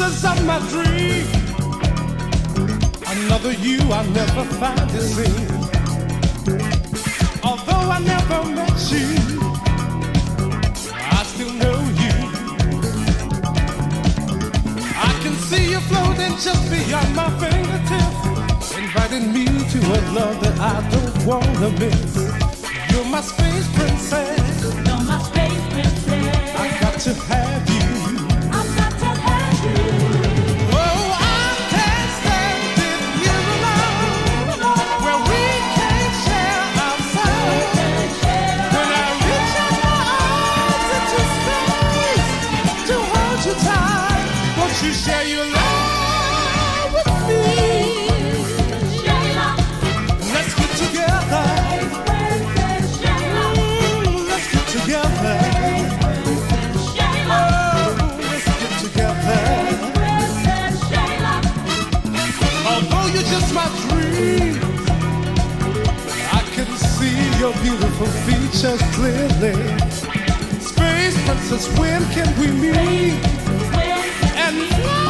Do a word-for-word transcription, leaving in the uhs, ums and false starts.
princess of my dream. Another you I'll never find the same. Although I never met you, I still know you. I can see you floating just beyond my fingertips, inviting me to a love that I don't wanna miss. You're my space princess. You're my space princess. I got to have you. I've got to have you. Oh, I can't stand it here alone, where we can't share our sorrow. When I reach out my arms into space to hold you tight, won't you share your love with me? Share your love. Let's get together. Mm, let's get together. Share your love. Oh, let's get together. Although you're just my dream, I can see your beautiful features clearly. Space princess, when can we meet and fly?